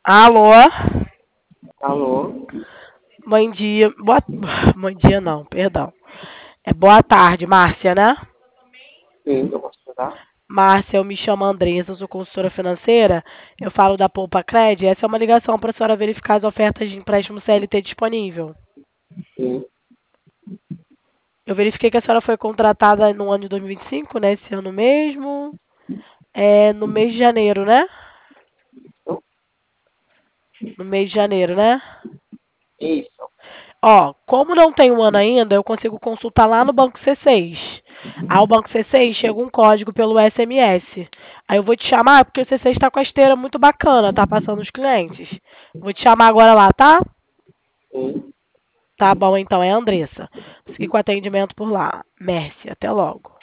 Alô? Alô? Bom dia. Bom dia não, perdão. É boa tarde, Márcia, né? Sim, eu posso ajudar? Márcia, eu me chamo Andressa, eu sou consultora financeira. Eu falo da Poupa Cred. Essa é uma ligação para a senhora verificar as ofertas de empréstimo CLT disponível. Sim, Eu verifiquei que a senhora foi contratada no ano de 2025, né? Esse ano mesmo. No mês de janeiro, né? isso. No mês de janeiro, né? Isso. Ó, como não tem um ano ainda, eu consigo consultar lá no Banco C6. Ao Banco C6 chega um código pelo SMS. Aí eu vou te chamar, porque o C6 está com a esteira muito bacana, tá passando os clientes. Vou te chamar agora lá, tá? Sim. Tá bom, então, é a Andressa. Segui com atendimento por lá. Merci, até logo.